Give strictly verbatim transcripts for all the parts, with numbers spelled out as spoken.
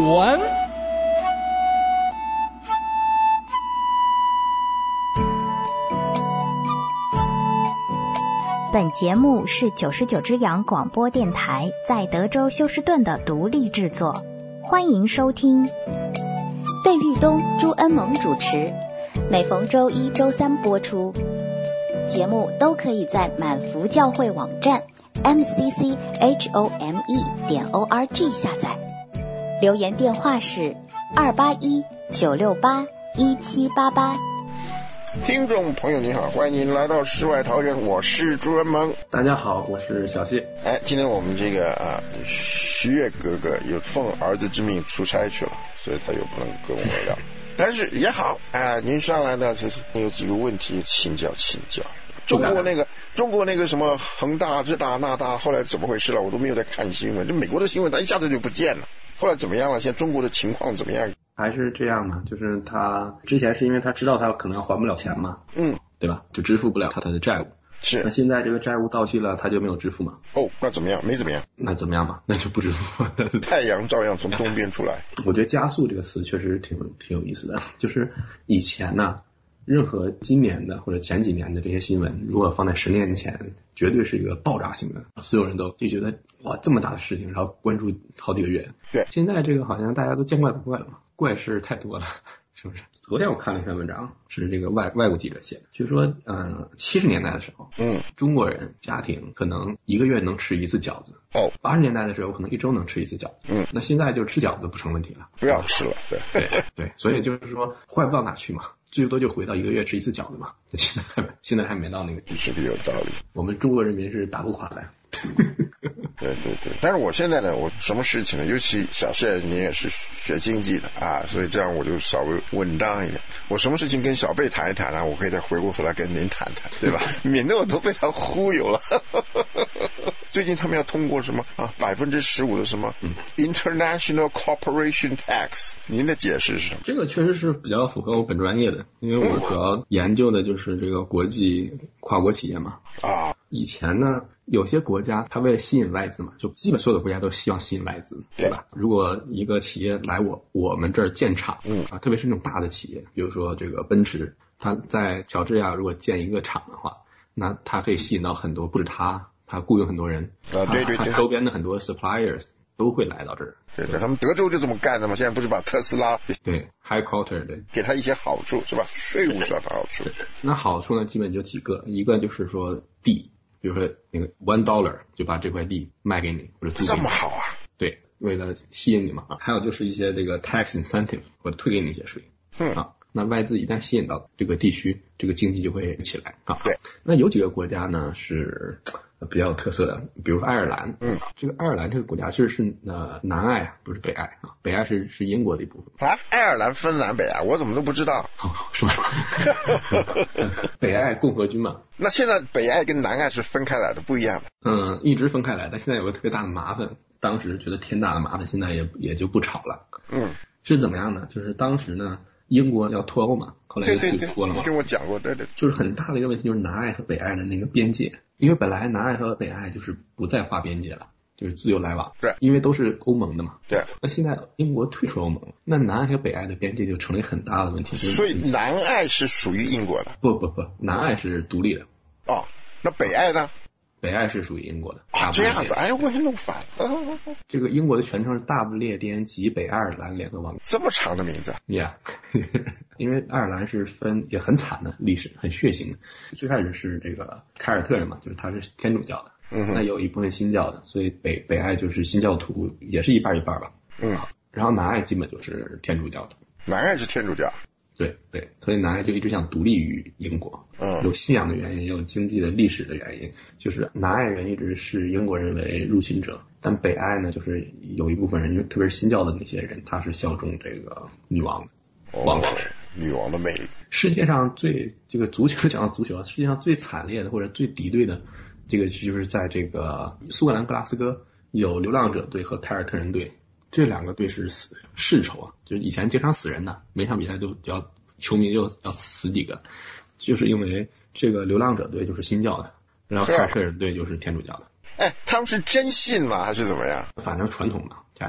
文。 本节目是九十九只羊广播电台在德州休斯顿的独立制作，欢迎收听。费玉东、朱恩萌主持，每逢周一、周三播出。节目都可以在满福教会网站 m c c h o m e 点 o r g 下载。留言电话是二八一九六八一七八八。 听众朋友你好，欢迎您来到世外桃源，我是朱文萌。 大家好，我是小谢。 哎，今天我们这个啊，徐悦哥哥有奉儿子之命出差去了，所以他又不能跟我聊。但是也好啊，您上来呢，就是有几个问题请教请教。中国那个中国那个什么恒大这大那大，后来怎么回事了？我都没有在看新闻。就美国的新闻，它一下子就不见了。后来怎么样了？现在中国的情况怎么样？ 还是这样嘛，就是他之前是因为他知道他可能要还不了钱嘛， 嗯， 对吧？就支付不了他他的债务。 是。 那现在这个债务到期了，他就没有支付嘛？ 哦，那怎么样？没怎么样。 那怎么样嘛？那就不支付。 太阳照样从东边出来。 我觉得加速这个词确实挺挺有意思的，就是以前呢，任何今年的或者前几年的这些新闻，如果放在十年前，绝对是一个爆炸性的，所有人都就觉得哇这么大的事情，然后关注好几个月。 对， 现在这个好像大家都见怪不怪了嘛，怪事太多了，是不是？昨天我看了一篇文章，是这个外外国记者写的，就是说，嗯，七十年代的时候， 嗯， 中国人家庭可能一个月能吃一次饺子， 哦， 八十年代的时候可能一周能吃一次饺子， 嗯， 那现在就吃饺子不成问题了， 不要吃了，对对对，所以就是说坏不到哪去嘛。最多就回到一个月吃一次饺子嘛，现在还现在还没到那个地步， 是的，有道理。 我们中国人民是打不垮的。 对对对，但是我现在呢，我什么事情呢？尤其小谢你也是学经济的啊，所以这样我就稍微稳当一点。我什么事情跟小贝谈一谈呢？我可以再回过头来跟您谈谈，对吧？免得我都被他忽悠了。最近他们要通过什么啊？百分之十五的什么 International Corporation Tax， 您的解释是什么？ 这个确实是比较符合我本专业的，因为我主要研究的就是这个国际跨国企业嘛。 啊， 以前呢，有些国家它为了吸引外资嘛，就基本所有的国家都希望吸引外资，对吧？如果一个企业来我我们这儿建厂， 嗯啊，特别是那种大的企业，比如说这个奔驰，它在乔治亚如果建一个厂的话，那它可以吸引到很多，不止它。他雇佣很多人， 啊，对对对， 他周边的很多 suppliers 都会来到这儿。 对对，他们德州就这么干的嘛。现在不是把特斯拉对 headquarter 对， 给他一些好处是吧？税务上的好处。 那好处呢，基本就几个，一个就是说地，比如说那个 one dollar 就把这块地卖给你或者租给你。 这么好啊？ 对，为了吸引你嘛。还有就是一些这个 tax incentive 或者退给你一些税。 嗯啊。那外资一旦吸引到这个地区，这个经济就会起来啊。 对， 那有几个国家呢是比较有特色的，比如说爱尔兰。 嗯，这个爱尔兰这个国家其实是呃南爱，不是北爱啊。北爱是是英国的一部分啊。爱尔兰分南北啊，我怎么都不知道。 哦，是吧？北爱共和军嘛。 那现在北爱跟南爱是分开来的，不一样的。 嗯，一直分开来，但现在有个特别大的麻烦，当时觉得天大的麻烦，现在也也就不吵了。 嗯， 是怎么样呢？就是当时呢。英国要脱欧嘛，后来就退脱了嘛。 对对对，跟我讲过，对对。 就是很大的一个问题，就是南爱和北爱的那个边界，因为本来南爱和北爱就是不再划边界了，就是自由来往。 对， 因为都是欧盟的嘛。 对。 那现在英国退出欧盟了，那南爱和北爱的边界就成了很大的问题。 所以南爱是属于英国的？ 不不不，南爱是独立的。 哦，那北爱呢？ 北爱是属于英国的。 啊，这样子，哎，我也弄反了。 这个英国的全称是大不列颠及北爱尔兰联合王国。 这么长的名字 ？Yeah， 因为爱尔兰是分也很惨的历史，很血腥的。最开始是这个凯尔特人嘛，就是他是天主教的， 嗯， 那有一部分新教的，所以北北爱就是新教徒，也是一半一半吧。 嗯， 然后南爱基本就是天主教的。 南爱是天主教。 对对，所以南爱就一直想独立于英国， 嗯， 有信仰的原因，也有经济的历史的原因，就是南爱人一直视英国人为入侵者，但北爱呢，就是有一部分人，特别是新教的那些人，他是效忠这个女王的王室、哦， 女王的魅力。 世界上最这个足球讲到足球啊，世界上最惨烈的或者最敌对的，这个就是在这个苏格兰格拉斯哥有流浪者队和凯尔特人队。这两个队是死世仇啊，就是以前经常死人的，每场比赛都要球迷就要死几个，就是因为这个流浪者队就是新教的，然后凯尔特人队就是天主教的。 哎，他们是真信吗？还是怎么样？ 反正传统嘛，家庭传统。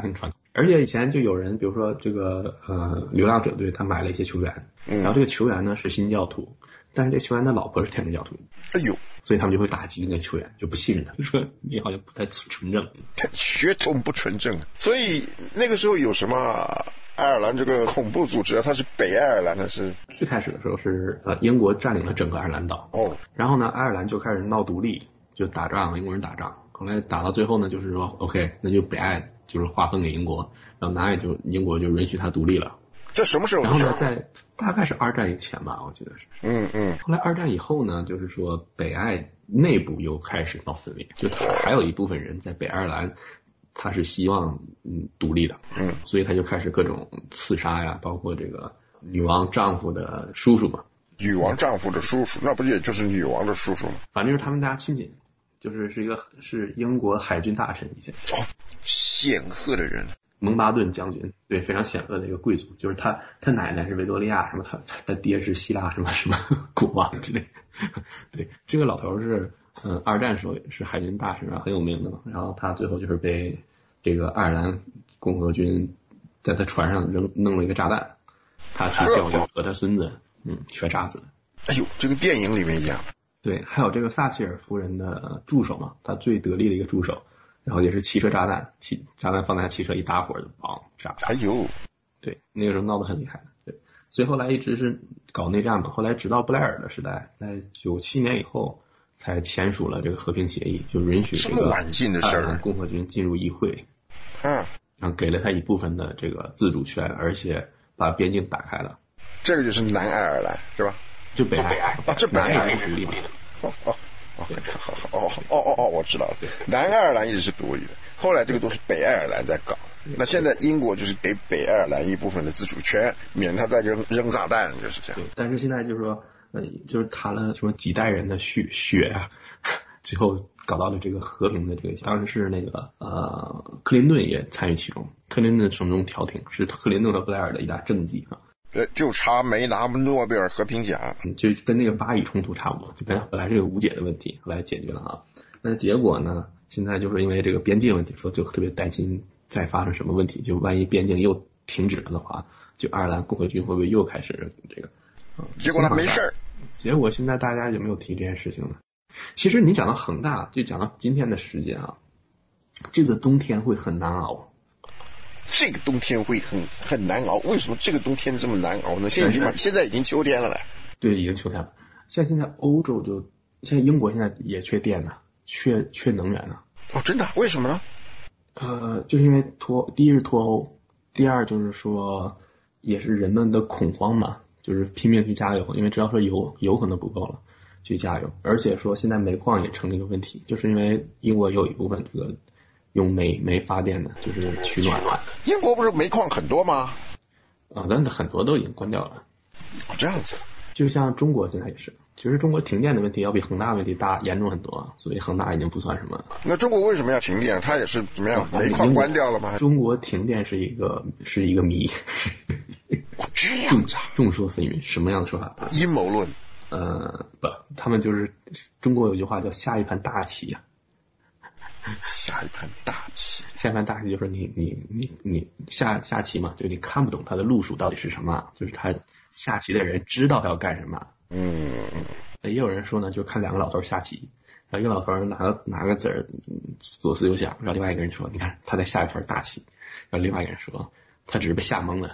而且以前就有人，比如说这个呃流浪者队，他买了一些球员，然后这个球员呢是新教徒，但是这球员的老婆是天主教徒， 哎呦， 所以他们就会打击那个球员，就不信任他，就说你好像不太纯正， 血统不纯正。所以那个时候有什么爱尔兰这个恐怖组织啊？它是北爱尔兰的是最开始的时候是呃英国占领了整个爱尔兰岛， 哦， 然后呢爱尔兰就开始闹独立，就打仗，英国人打仗，后来打到最后呢，就是说 OK， 那就北爱就是划分给英国，然后南爱就英国就允许他独立了。 这什么时候？ 然后呢，在大概是二战以前吧，我记得是。 嗯嗯。 后来二战以后呢，就是说北爱内部又开始闹分裂，就他还有一部分人在北爱尔兰，他是希望嗯独立的， 嗯， 所以他就开始各种刺杀呀，包括这个女王丈夫的叔叔嘛。 女王丈夫的叔叔，那不也就是女王的叔叔吗？ 反正就是他们家亲戚，就是是一个是英国海军大臣以前。 哦，显赫的人。 蒙巴顿将军，对，非常显赫的一个贵族，就是他，他奶奶是维多利亚，什么他他爹是希腊什么什么国王之类。对，这个老头是，嗯，二战时候是海军大臣啊，很有名的嘛。然后他最后就是被这个爱尔兰共和军在他船上扔弄了一个炸弹，他去钓鱼和他孙子，嗯，全炸死了。 哎呦，这个电影里面一样。 对，还有这个撒切尔夫人的助手嘛，他最得力的一个助手。然后也是汽车炸弹，汽炸弹放在汽车一打火就砰炸。 哎呦， 对，那个时候闹得很厉害。对，所以后来一直是搞内战嘛。后来直到布莱尔的时代，在九七年以后才签署了这个和平协议，就允许这个晚近的事儿， 共和军进入议会， 嗯， 然后给了他一部分的这个自主权，而且把边境打开了。 这个就是南爱尔兰是吧？ 就北爱尔啊，这北爱尔兰独立的。 哦哦。哦，好好哦哦哦哦，我知道了。南爱尔兰一直是独立的，后来这个都是北爱尔兰在搞。那现在英国就是给北爱尔兰一部分的自主权，免他再扔扔炸弹，就是这样。 对，但是现在就是说，呃，就是谈了什么几代人的血血啊，最后搞到了这个和平的这个。当时是那个呃，克林顿也参与其中，克林顿从中调停，是克林顿和布莱尔的一大政绩啊。 呃，就差没拿诺贝尔和平奖， 就跟那个巴以冲突差不多，就本来本来是个无解的问题，后来解决了啊。那结果呢？现在就是因为这个边境问题，说就特别担心再发生什么问题，就万一边境又停止了的话，就爱尔兰共和军会不会又开始这个？ 嗯、结果他没事儿。 结果现在大家有没有提这件事情呢？其实你讲到恒大，就讲到今天的时间啊，这个冬天会很难熬。 这个冬天会很很难熬，为什么这个冬天这么难熬呢？现在已经现在已经秋天了嘞。 对，已经秋天了。像现在欧洲就，像英国现在也缺电呢，缺缺能源呢。 哦，真的？为什么呢？ 呃，就是因为脱，第一是脱欧，第二就是说也是人们的恐慌嘛，就是拼命去加油，因为只要说油油可能不够了，去加油。而且说现在煤矿也成了一个问题，就是因为英国有一部分这个。用煤煤发电的，就是取暖。 英国不是煤矿很多吗？ 啊，但很多都已经关掉了。 哦，这样子。 就像中国现在也是，其实中国停电的问题要比恒大问题大严重很多，所以恒大已经不算什么。 那中国为什么要停电？它也是怎么样？煤矿关掉了吗？ 中国停电是一个是一个谜。 这样子、啊， 众说纷纭，什么样的说法？ 阴谋论。 呃，不，他们就是中国有句话叫下一盘大棋呀、啊。 下一盘大棋， 下一盘大棋就是你你你你下下棋嘛，就你看不懂他的路数到底是什么，就是他下棋的人知道他要干什么。 嗯， 也有人说呢，就看两个老头下棋，然后一个老头拿个拿个子儿左思右想，然后另外一个人说，你看他在下一盘大棋，然后另外一个人说，他只是被吓懵了。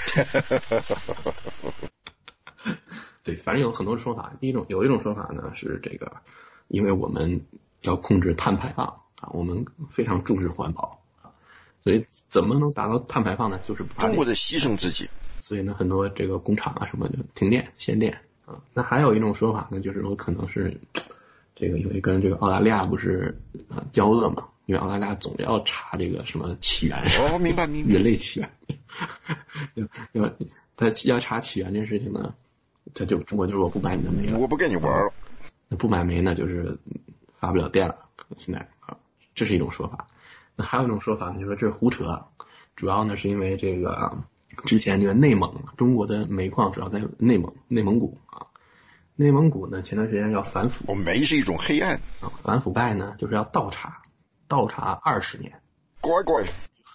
对，反正有很多说法。第一种有一种说法呢是这个，因为我们要控制碳排放。啊，我们非常重视环保啊，所以怎么能达到碳排放呢？就是不中国的牺牲自己。 所以呢，很多这个工厂啊什么的停电限电啊。那还有一种说法呢，就是说可能是这个有一个这个澳大利亚不是啊交恶嘛，因为澳大利亚总要查这个什么起源。 哦，明白明白。 人类起源，要要他要查起源这事情呢，他就中国就说我不买你的煤了， 我不跟你玩了。 那不买煤呢，就是发不了电了，可能现在啊。这是一种说法，那还有一种说法呢，就是说这是胡扯，主要呢是因为这个之前这个内蒙，中国的煤矿主要在内蒙、内蒙古啊，内蒙古呢前段时间要反腐， 哦，煤是一种黑暗啊，反腐败呢就是要倒查，倒查二十年， 乖乖，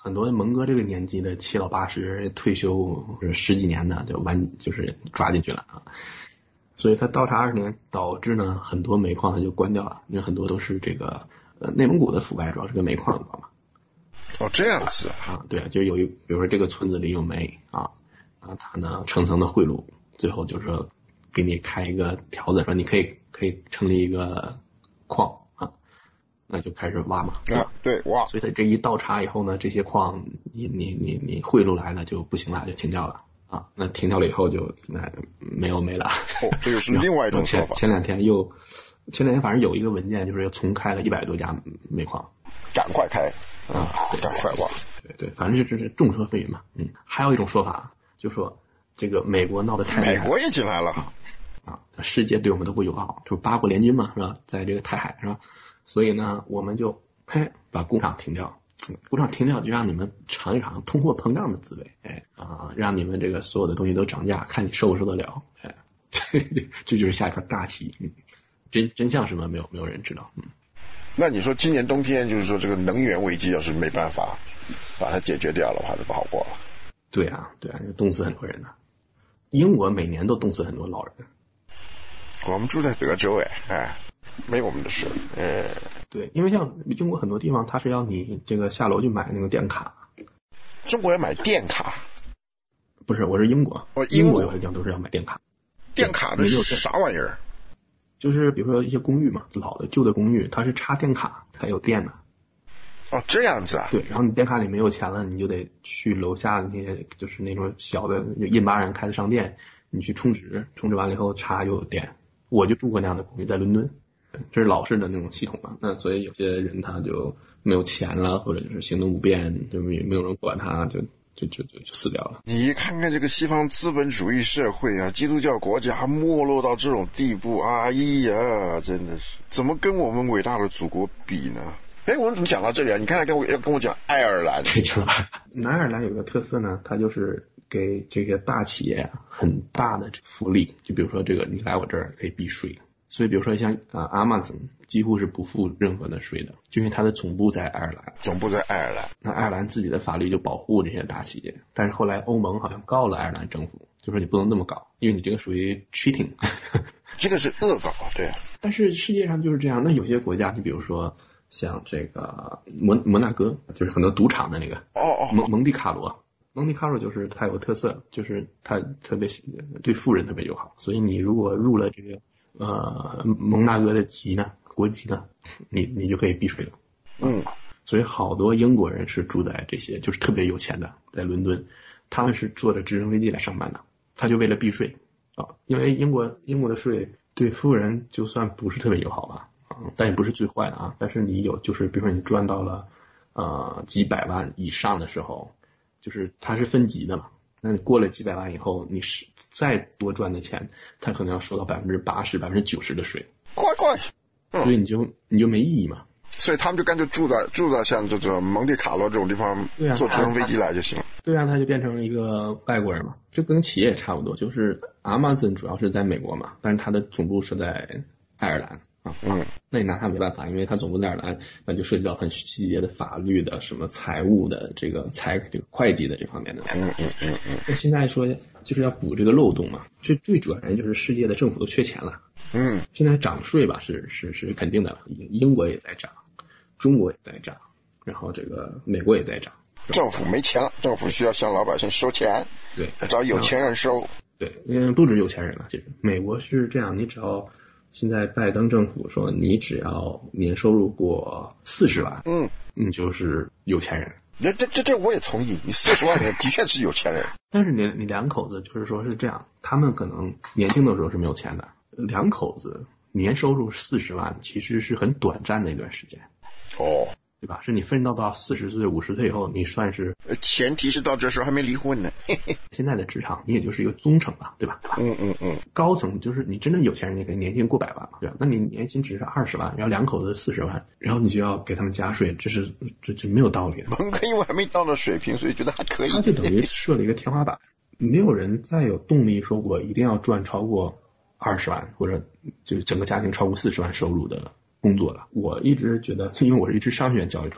很多蒙哥这个年纪的七老八十退休十几年的就完就是抓进去了啊。所以他倒查二十年，导致呢很多煤矿它就关掉了，因为很多都是这个呃内蒙古的腐败主要是跟煤矿有关嘛。 哦，这样子啊，对啊，就有一比如说这个村子里有煤啊，啊他呢层层的贿赂，最后就是说给你开一个条子，说你可以可以成立一个矿啊，那就开始挖嘛。 啊，对，挖。 所以他这一倒查以后呢，这些矿你你你你贿赂来了就不行了，就停掉了。啊，那停掉了以后就那没有没了。 哦，这就是另外一种说法。 前前两天又，前两天反正有一个文件，就是又重开了一百多家煤矿， 赶快开啊，赶快挖。 对对，反正就是众说纷纭嘛。嗯，还有一种说法，就说这个美国闹得太厉害， 美国也进来了啊，世界对我们都不友好，就是八国联军嘛，是吧？在这个台海是吧？所以呢，我们就嘿把工厂停掉。工厂停掉就让你们尝一尝通货膨胀的滋味，哎啊，让你们这个所有的东西都涨价，看你受不受得了，哎，这就是下一盘大棋。嗯，真真相是什么？没有没有人知道。嗯， 那你说今年冬天就是说这个能源危机要是没办法把它解决掉的话，就不好过了。 对啊，对啊，冻死很多人呢。英国每年都冻死很多老人。 我们住在德州，哎哎。没我们的事，呃， 对，因为像英国很多地方，它是要你这个下楼去买那个电卡。 中国要买电卡？ 不是，我是英国。 哦，英国有些地方都是要买电卡。 电卡的是啥玩意儿？ 就是比如说一些公寓嘛，老的旧的公寓，它是插电卡才有电的。 哦，这样子啊？ 对，然后你电卡里没有钱了，你就得去楼下的那些就是那种小的印巴人开的商店，你去充值，充值完了以后插就有电。我就住过那样的公寓，在伦敦。这是老式的那种系统嘛，那所以有些人他就没有钱了，或者就是行动不便，就没没有人管他，就就就就就死掉了。 你看看这个西方资本主义社会啊，基督教国家没落到这种地步，哎呀，真的是怎么跟我们伟大的祖国比呢？哎，我们怎么讲到这里啊？你看，跟我要跟我讲爱尔兰。 对，讲南爱尔兰有个特色呢，它就是给这个大企业很大的福利，就比如说这个你来我这儿可以避税。所以比如说像啊 Amazon 几乎是不付任何的税的，就因为它的总部在爱尔兰。 总部在爱尔兰。 那爱尔兰自己的法律就保护这些大企业，但是后来欧盟好像告了爱尔兰政府，就说你不能那么搞，因为你这个属于 cheating。 这个是恶搞，对。 但是世界上就是这样，那有些国家，你比如说像这个摩摩纳哥，就是很多赌场的那个。 哦哦。 蒙蒙地卡罗。蒙地卡罗就是它有特色，就是它特别对富人特别友好，所以你如果入了这个呃，蒙纳哥的籍呢，国籍呢，你你就可以避税了。 嗯， 所以好多英国人是住在这些就是特别有钱的，在伦敦，他们是坐着直升飞机来上班的，他就为了避税啊，因为英国英国的税对富人就算不是特别友好吧，啊，但也不是最坏的啊，但是你有就是比如说你赚到了呃几百万以上的时候，就是它是分级的嘛。那你过了几百万以后，你是再多赚的钱，他可能要收到百分之八十、百分之九十的税， 快快， 嗯、所以你就你就没意义嘛。 所以他们就干脆住在住在像这种蒙地卡罗这种地方， 对啊， 坐直升飞机来就行了。 对啊，他就变成一个外国人嘛。这跟企业也差不多，就是 Amazon 主要是在美国嘛，但是它的总部是在爱尔兰。 嗯， 那你拿它没办法，因为它总部在爱尔兰，那就涉及到很细节的法律的、什么财务的、这个财这个会计的这方面的。 嗯嗯嗯嗯。 那现在说就是要补这个漏洞嘛，最最主要原因就是世界的政府都缺钱了。 嗯。 现在涨税吧，是是是肯定的了，英国也在涨，中国也在涨，然后这个美国也在涨。 政府没钱了，政府需要向老百姓收钱。 对， 找有钱人收。 对，因为不止有钱人了，其实美国是这样，你只要。现在拜登政府说，你只要年收入过四十万， 嗯， 你就是有钱人。 这这这这我也同意，你四十万人的确是有钱人。 但是你你两口子就是说是这样，他们可能年轻的时候是没有钱的，两口子年收入四十万其实是很短暂的一段时间。 哦。 对吧？是你奋斗到四十岁、五十岁以后，你算是前提是到这时候还没离婚呢。 现在的职场，你也就是一个中层吧，对吧？对吧？ 嗯嗯嗯。高层就是你真的有钱人，你可以年薪过百万嘛，对吧？那你年薪只是二十万，然后两口子四十万，然后你就要给他们加税，这是这这没有道理的。 蒙哥因为还没到那水平，所以觉得还可以。 他就等于设了一个天花板，没有人再有动力说我一定要赚超过二十万，或者就整个家庭超过四十万收入的工作了。我一直觉得，因为我是一直商学院教育出来的嘛，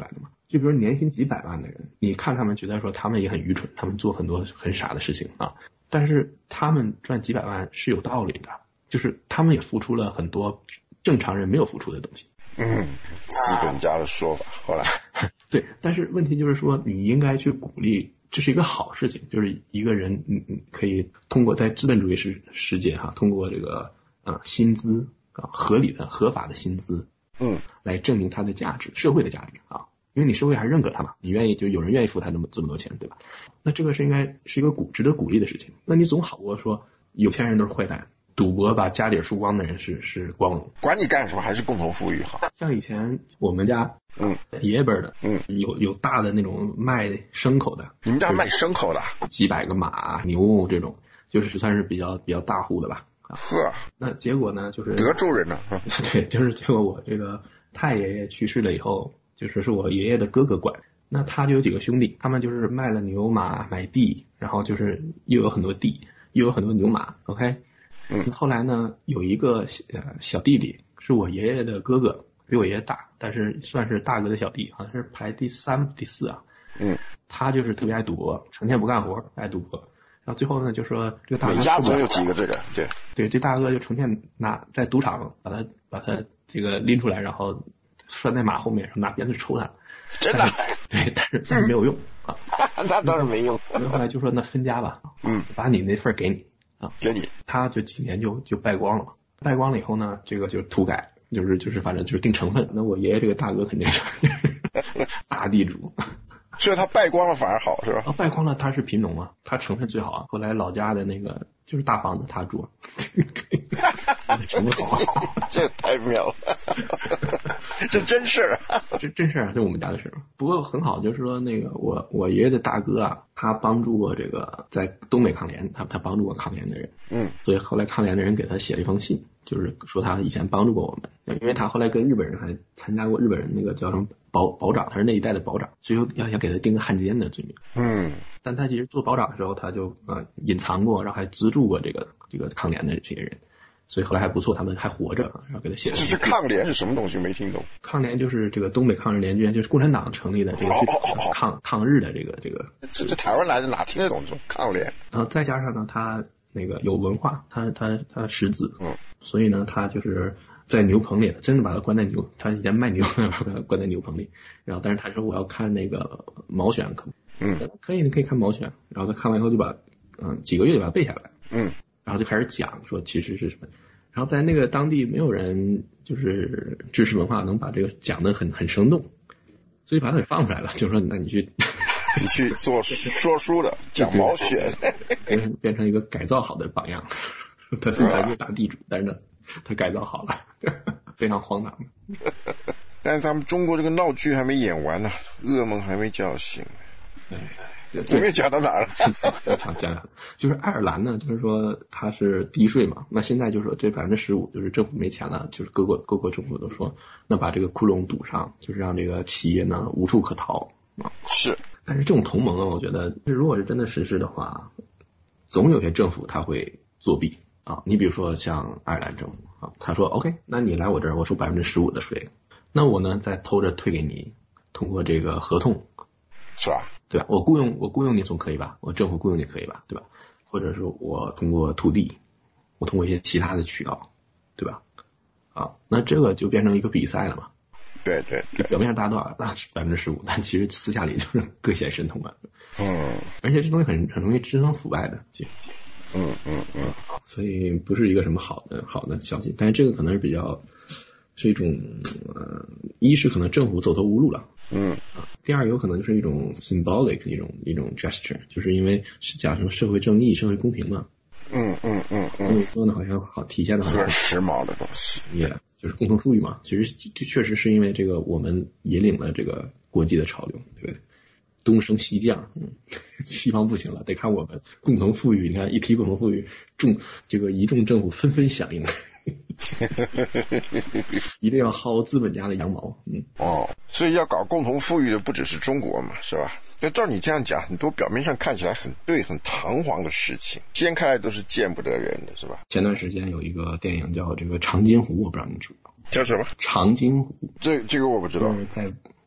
就比如年薪几百万的人，你看他们觉得说他们也很愚蠢，他们做很多很傻的事情啊，但是他们赚几百万是有道理的，就是他们也付出了很多正常人没有付出的东西。 嗯，资本家的说法，后来对，但是问题就是说，你应该去鼓励，这是一个好事情，就是一个人嗯嗯可以通过在资本主义世世界哈，通过这个呃薪资啊合理的合法的薪资， 嗯， 来证明他的价值，社会的价值啊，因为你社会还认可他嘛，你愿意就有人愿意付他这么这么多钱，对吧？那这个是应该是一个鼓值得鼓励的事情。那你总好过说有钱人都是坏蛋。赌博把家底输光的人是是光荣， 管你干什么还是共同富裕好。 像以前我们家， 嗯， 爷爷辈的， 嗯， 有有大的那种卖牲口的， 你们家卖牲口的， 几百个马牛这种，就是算是比较比较大户的吧。 呵， 那结果呢，就是德州人呢、啊， 对，就是结果我这个太爷爷去世了以后，就是是我爷爷的哥哥管。那他就有几个兄弟，他们就是卖了牛马买地，然后就是又有很多地，又有很多牛马 ，OK。 嗯， 后来呢，有一个呃小弟弟是我爷爷的哥哥，比我爷爷大，但是算是大哥的小弟，好像是排第三第四啊。 嗯， 他就是特别爱赌博，成天不干活，爱赌博。然后最后呢，就说这个大哥每家总有几个这个，对对，这大哥就成天拿在赌场把他把他这个拎出来，然后拴在马后面，然后拿鞭子抽他。 真的？ 对，但是但是没有用啊。 那当然没用。 后来就说那分家吧， 嗯， 把你那份给你。啊， 给你， 他就几年就就败光了嘛，败光了以后呢，这个就土改，就是就是反正就是定成分。那我爷爷这个大哥肯定是大地主， 所以他败光了反而好是吧？ 啊，败光了他是贫农嘛，他成分最好啊。后来老家的那个就是大房子他住，成分好， 这太妙了，这真事儿， 这真事儿，这我们家的事儿。不过很好，就是说那个我我爷爷的大哥啊，他帮助过这个在东北抗联，他他帮助过抗联的人， 嗯， 所以后来抗联的人给他写了一封信，就是说他以前帮助过我们，因为他后来跟日本人还参加过日本人那个叫什么保保长，他是那一代的保长，所以要想给他定个汉奸的罪名， 嗯， 但他其实做保长的时候他就呃隐藏过，然后还资助过这个这个抗联的这些人。所以后来还不错，他们还活着，然后给他写了。 这这抗联是什么东西？没听懂。 抗联就是这个东北抗日联军，就是共产党成立的这个抗抗日的这个这个。 这这台湾来的哪听得懂这种抗联？ 然后再加上呢，他那个有文化，他他他识字， 嗯， 所以呢，他就是在牛棚里，真的把他关在牛，他以前卖牛，把他关在牛棚里。然后，但是他说我要看那个毛选课， 嗯， 可以，你可以看毛选。然后他看完以后就把嗯几个月就把它背下来， 嗯。 然后就开始讲说其实是什么，然后在那个当地没有人就是知识文化能把这个讲得很很生动，所以把它给放出来了，就说那你去你去做说书的讲毛选， 变变成一个改造好的榜样。他虽然是大地主，但是呢他改造好了，非常荒唐。 但是咱们中国这个闹剧还没演完呢，噩梦还没叫醒。我们讲到哪儿了？ 讲讲就是爱尔兰呢，就是说它是低税嘛，那现在就是说这百分之十五，就是政府没钱了，就是各国各国政府都说，那把这个窟窿堵上，就是让这个企业呢无处可逃啊。 是， 但是这种同盟啊，我觉得如果是真的实施的话，总有些政府他会作弊啊。你比如说像爱尔兰政府啊，他说 OK， 那你来我这儿，我收百分之十五的税，那我呢再偷着退给你，通过这个合同。 是吧？ 对吧？我雇佣我雇佣你总可以吧？我政府雇佣你可以吧？对吧？或者说我通过土地，我通过一些其他的渠道，对吧？啊，那这个就变成一个比赛了嘛？ 对对对， 表面上大家都啊百分之十五，但其实私下里就是各显神通啊。 嗯， 而且这东西很很容易滋生腐败的，其实。 嗯嗯嗯， 所以不是一个什么好的好的消息，但是这个可能是比较是一种呃，一是可能政府走投无路了。 嗯， 啊，第二有可能就是一种 symbolic 一种一种 gesture， 就是因为是讲什么社会正义、社会公平嘛。 嗯嗯嗯嗯， 所以说呢，好像好体现的好像很时髦的东西， 也就是共同富裕嘛。其实这确实是因为这个我们引领了这个国际的潮流，对不对？东升西降，嗯，西方不行了，得看我们共同富裕。你看一提共同富裕，众这个一众政府纷纷响应。一定要薅资本家的羊毛，嗯， 哦，所以要搞共同富裕的不只是中国嘛，是吧？要照你这样讲，很多表面上看起来很对、很堂皇的事情，掀开来都是见不得人的，是吧？ 前段时间有一个电影叫这个《长津湖》，我不知道你知不知道？ 叫什么？ 长津湖。 这这个我不知道。 就是在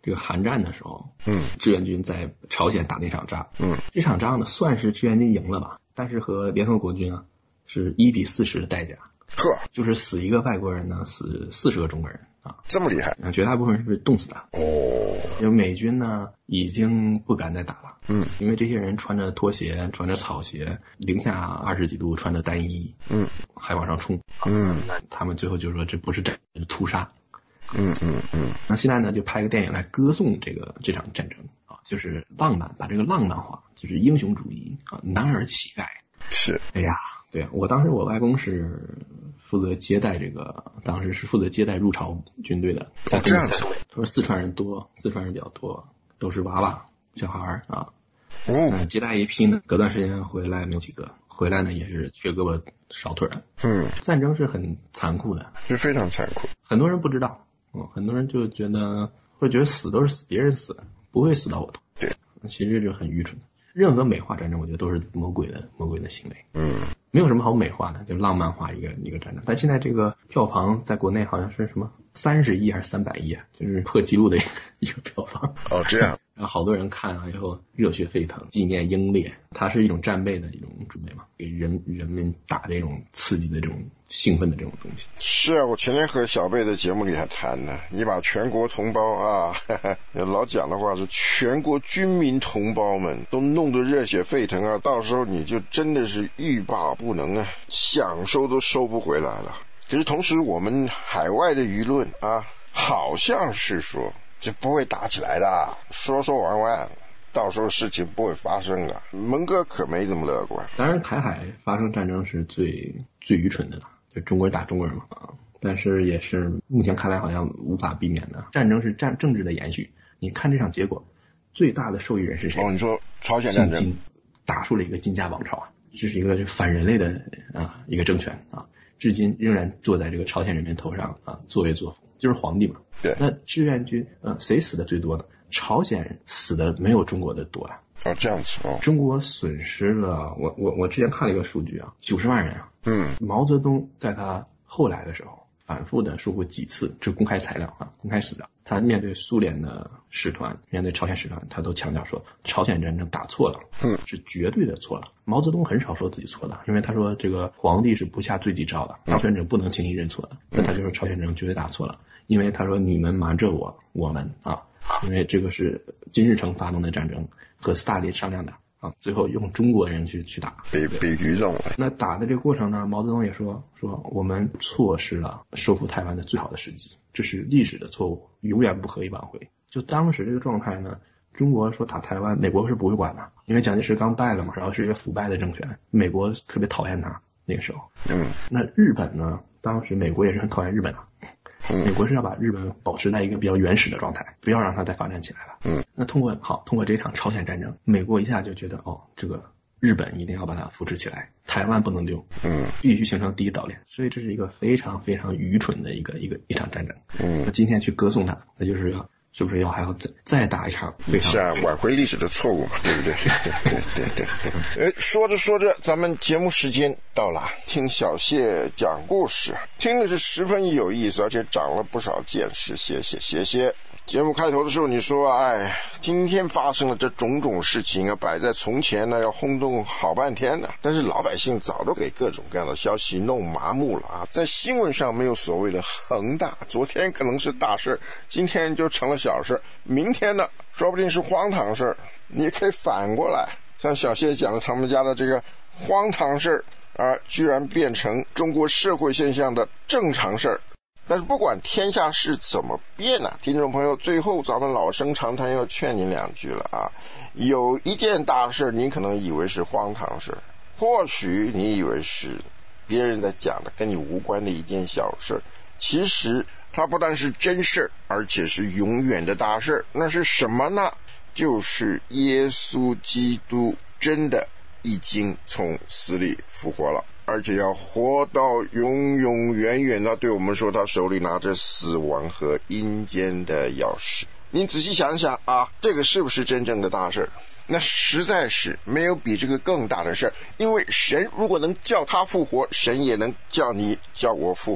这个韩战的时候， 嗯， 志愿军在朝鲜打那场仗， 嗯， 这场仗呢算是志愿军赢了吧，但是和联合国军啊是一比四十的代价， 呵， 就是死一个外国人呢，死四十个中国人啊， 这么厉害， 啊，绝大部分人是被冻死的。 哦， 因为美军呢已经不敢再打了， 嗯， 因为这些人穿着拖鞋，穿着草鞋，零下二十几度，穿着单衣， 嗯， 还往上冲， 嗯， 那他们最后就说这不是战，是屠杀。 嗯嗯嗯， 那现在呢，就拍个电影来歌颂这个这场战争啊，就是浪漫，把这个浪漫化，就是英雄主义啊，男儿气概。 是， 哎呀，对我当时我外公是负责接待这个，当时是负责接待入朝军队的。 哦，这样子。 他说四川人多，四川人比较多，都是娃娃小孩儿啊。 哦， 接待一批呢，隔段时间回来没有几个，回来呢也是缺胳膊少腿的。 嗯， 战争是很残酷的， 是非常残酷。 很多人不知道。嗯，很多人就觉得会觉得死都是死别人死的，不会死到我头。 对， 其实就很愚蠢的。任何美化战争，我觉得都是魔鬼的魔鬼的行为。 嗯， 没有什么好美化的，就浪漫化一个一个战争。但现在这个票房在国内好像是什么三十亿还是三百亿啊，就是破纪录的一个一个票房。 哦，这样。 然后好多人看了以后热血沸腾，纪念英烈，它是一种战备的一种准备嘛，给人人们打这种刺激的这种兴奋的这种东西。 是啊，我前天和小贝的节目里还谈呢，你把全国同胞啊，呵呵老讲的话是全国军民同胞们都弄得热血沸腾啊，到时候你就真的是欲罢不能啊，想收都收不回来了。可是同时我们海外的舆论啊，好像是说就不会打起来的，说说玩玩，到时候事情不会发生啊。蒙哥可没这么乐观。 当然台海发生战争是最最愚蠢的了，就中国人打中国人嘛啊，但是也是目前看来好像无法避免的。战争是战政治的延续，你看这场结果，最大的受益人是谁？ 哦，你说朝鲜战争打出了一个金家王朝啊，这是一个反人类的啊一个政权啊，至今仍然坐在这个朝鲜人民头上啊作威作福。就是皇帝嘛， 对。 那志愿军，呃，谁死的最多呢？朝鲜人死的没有中国的多啊。 哦，这样子哦。 中国损失了，我我我之前看了一个数据啊，九十万人啊。 嗯。 毛泽东在他后来的时候，反复的说过几次，这公开材料啊，公开史料，他面对苏联的使团，面对朝鲜使团，他都强调说，朝鲜战争打错了， 嗯， 是绝对的错了。毛泽东很少说自己错的，因为他说这个皇帝是不下罪己诏的，当权者不能轻易认错的。那他就说朝鲜战争绝对打错了。因为他说你们瞒着我，我们啊，因为这个是金日成发动的战争，和斯大林商量的啊，最后用中国人去去打， 被被愚弄了。 那打的这个过程呢，毛泽东也说说我们错失了收复台湾的最好的时机，这是历史的错误，永远不可以挽回。就当时这个状态呢，中国说打台湾，美国是不会管的，因为蒋介石刚败了嘛，然后是一个腐败的政权，美国特别讨厌他那个时候。 嗯， 那日本呢，当时美国也是很讨厌日本的。美国是要把日本保持在一个比较原始的状态，不要让它再发展起来了。 嗯， 那通过好通过这场朝鲜战争，美国一下就觉得哦，这个日本一定要把它扶持起来，台湾不能丢， 嗯， 必须形成第一岛链。所以这是一个非常非常愚蠢的一个一个一场战争。 嗯， 那今天去歌颂它，那就是要是不是要还要再再打一场非常是啊，挽回历史的错误嘛，对不对？对对对对。哎，说着说着，咱们节目时间到了，听小谢讲故事，听的是十分有意思，而且长了不少见识，谢谢谢谢。节目开头的时候你说，哎，今天发生了这种种事情啊，摆在从前呢要轰动好半天呢，但是老百姓早都给各种各样的消息弄麻木了啊，在新闻上没有所谓的恒大，昨天可能是大事，今天就成了小事，明天呢说不定是荒唐事，你可以反过来，像小谢讲的他们家的这个荒唐事啊，居然变成中国社会现象的正常事。但是不管天下事怎么变啊，听众朋友，最后咱们老生常谈要劝你两句了啊。有一件大事你可能以为是荒唐事，或许你以为是别人在讲的跟你无关的一件小事，其实它不但是真事，而且是永远的大事。那是什么呢？就是耶稣基督真的已经从死里复活了，而且要活到永永远远。他对我们说，他手里拿着死亡和阴间的钥匙。你仔细想想啊，这个是不是真正的大事？那实在是没有比这个更大的事，因为神如果能叫他复活，神也能叫你叫我复活。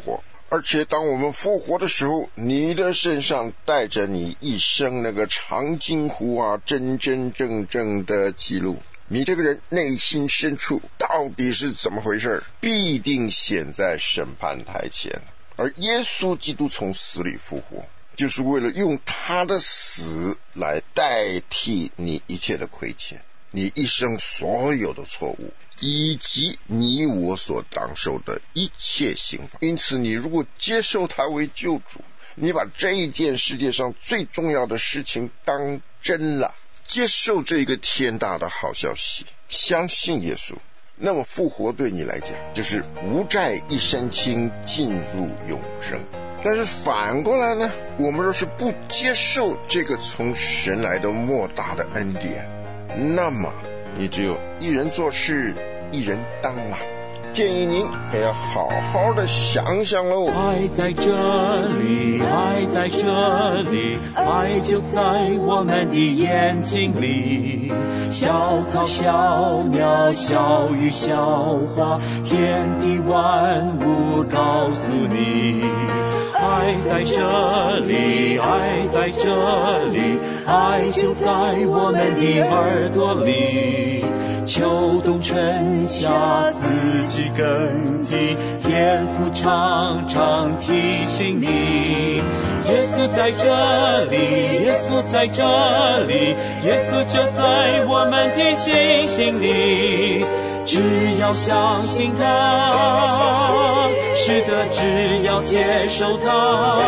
而且当我们复活的时候，你的身上带着你一生那个长津湖啊，真真正正的记录。你这个人内心深处到底是怎么回事，必定显在审判台前。而耶稣基督从死里复活，就是为了用他的死来代替你一切的亏欠，你一生所有的错误，以及你我所当受的一切刑罚。因此你如果接受他为救主，你把这一件世界上最重要的事情当真了，接受这个天大的好消息，相信耶稣，那么复活对你来讲就是无债一身轻，进入永生。但是反过来呢，我们若是不接受这个从神来的莫大的恩典，那么你只有一人做事一人当了。建议您可要好好的想想喽。 爱在这里，爱在这里，爱就在我们的眼睛里。小草小鸟小鱼小花，天地万物告诉你，爱在这里，爱在这里，爱就在我们的耳朵里。秋冬春夏四季更替，天父常常提醒你，耶稣在这里，耶稣在这里，耶稣就在我们的心心里。只要相信他，是的，只要接受他，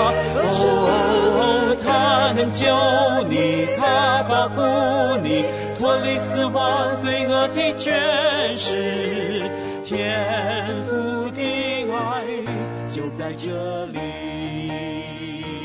哦，他能救你，他保护你，脱离死亡罪恶的权势，天父的爱就在这里。